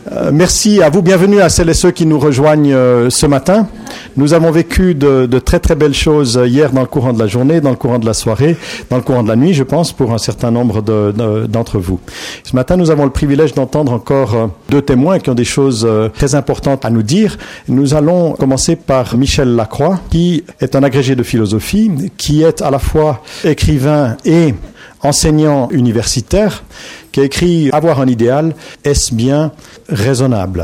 Merci à vous, bienvenue à celles et ceux qui nous rejoignent ce matin. Nous avons vécu de très très belles choses hier dans le courant de la journée, dans le courant de la soirée, dans le courant de la nuit, je pense, pour un certain nombre d'entre vous. Ce matin, nous avons le privilège d'entendre encore deux témoins qui ont des choses très importantes à nous dire. Nous allons commencer par Michel Lacroix, qui est un agrégé de philosophie, qui est à la fois écrivain et enseignant universitaire, qui a écrit « Avoir un idéal, est-ce bien raisonnable ?»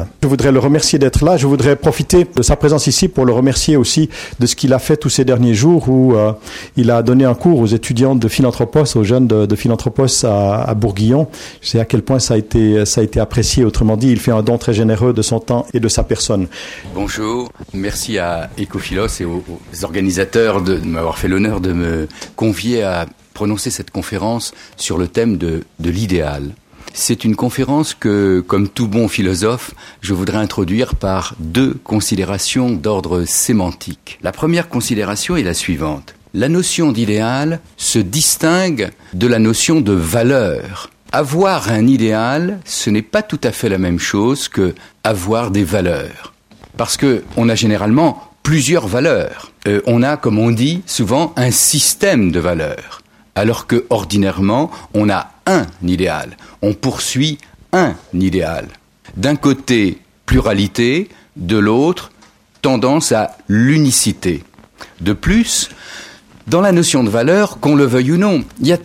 Je voudrais le remercier d'être là. Je voudrais profiter de sa présence ici pour le remercier aussi de ce qu'il a fait tous ces derniers jours où il a donné un cours aux étudiants de Philanthropos, aux jeunes de Philanthropos à Bourguillon. Je sais à quel point ça a été apprécié. Autrement dit, il fait un don très généreux de son temps et de sa personne. Bonjour, merci à Ecophilos et aux organisateurs de m'avoir fait l'honneur de me convier à prononcer cette conférence sur le thème de l'idéal. C'est une conférence que, comme tout bon philosophe, je voudrais introduire par deux considérations d'ordre sémantique. La première considération est la suivante. La notion d'idéal se distingue de la notion de valeur. Avoir un idéal, ce n'est pas tout à fait la même chose que avoir des valeurs. Parce que on a généralement plusieurs valeurs. On a, comme on dit souvent, un système de valeurs. Alors que, ordinairement, on a un idéal. On poursuit un idéal. D'un côté, pluralité, de l'autre, tendance à l'unicité. De plus, dans la notion de valeur, qu'on le veuille ou non,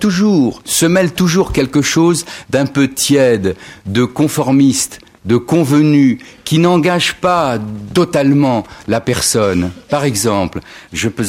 se mêle toujours quelque chose d'un peu tiède, de conformiste, de convenu, qui n'engage pas totalement la personne. Par exemple, je peux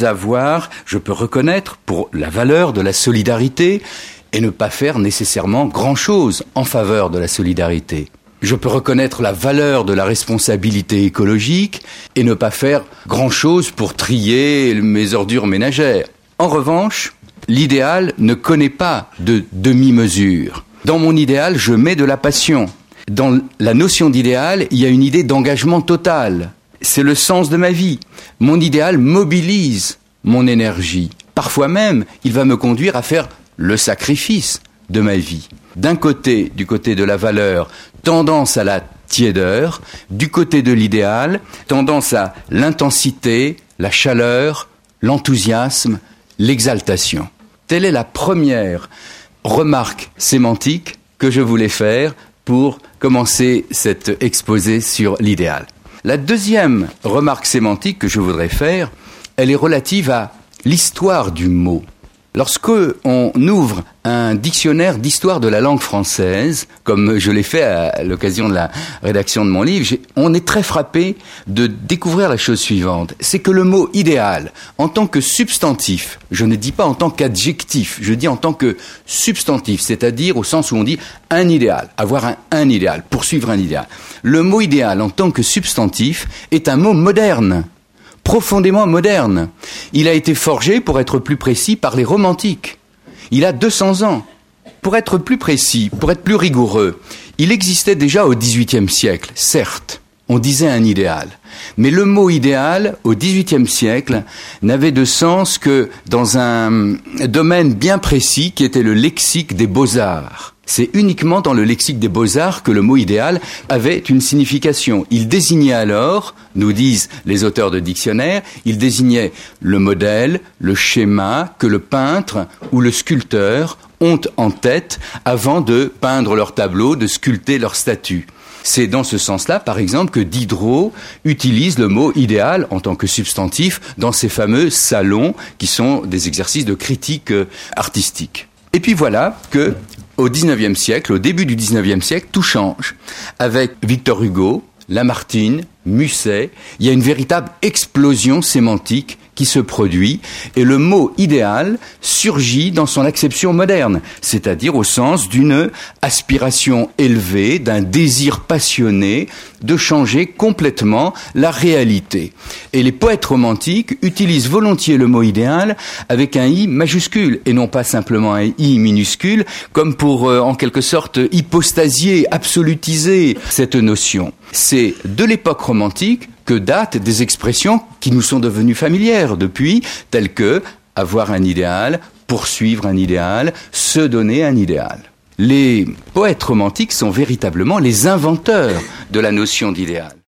reconnaître pour la valeur de la solidarité et ne pas faire nécessairement grand-chose en faveur de la solidarité. Je peux reconnaître la valeur de la responsabilité écologique et ne pas faire grand-chose pour trier mes ordures ménagères. En revanche, l'idéal ne connaît pas de demi-mesure. Dans mon idéal, je mets de la passion. Dans la notion d'idéal, il y a une idée d'engagement total. C'est le sens de ma vie. Mon idéal mobilise mon énergie. Parfois même, il va me conduire à faire le sacrifice de ma vie. D'un côté, du côté de la valeur, tendance à la tiédeur. Du côté de l'idéal, tendance à l'intensité, la chaleur, l'enthousiasme, l'exaltation. Telle est la première remarque sémantique que je voulais faire pour commencer cet exposé sur l'idéal. La deuxième remarque sémantique que je voudrais faire, elle est relative à l'histoire du mot. Lorsque on ouvre un dictionnaire d'histoire de la langue française, comme je l'ai fait à l'occasion de la rédaction de mon livre, on est très frappé de découvrir la chose suivante. C'est que le mot idéal, en tant que substantif, je ne dis pas en tant qu'adjectif, je dis en tant que substantif, c'est-à-dire au sens où on dit un idéal, avoir un idéal, poursuivre un idéal. Le mot idéal en tant que substantif est un mot moderne. Profondément moderne. Il a été forgé, pour être plus précis, par les romantiques. Il a 200 ans. Pour être plus précis, pour être plus rigoureux, il existait déjà au XVIIIe siècle, certes. On disait un idéal. Mais le mot idéal, au XVIIIe siècle, n'avait de sens que dans un domaine bien précis qui était le lexique des beaux-arts. C'est uniquement dans le lexique des beaux-arts que le mot idéal avait une signification. Il désignait alors, nous disent les auteurs de dictionnaires, il désignait le modèle, le schéma que le peintre ou le sculpteur ont en tête avant de peindre leur tableau, de sculpter leur statue. C'est dans ce sens-là, par exemple, que Diderot utilise le mot idéal en tant que substantif dans ses fameux salons qui sont des exercices de critique artistique. Et puis voilà que, au XIXe siècle, au début du XIXe siècle, tout change. Avec Victor Hugo, Lamartine, Musset, il y a une véritable explosion sémantique qui se produit et le mot idéal surgit dans son acception moderne, c'est-à-dire au sens d'une aspiration élevée, d'un désir passionné de changer complètement la réalité. Et les poètes romantiques utilisent volontiers le mot idéal avec un I majuscule et non pas simplement un I minuscule, comme pour en quelque sorte hypostasier, absolutiser cette notion. C'est de l'époque romantique que datent des expressions qui nous sont devenues familières depuis, telles que avoir un idéal, poursuivre un idéal, se donner un idéal. Les poètes romantiques sont véritablement les inventeurs de la notion d'idéal.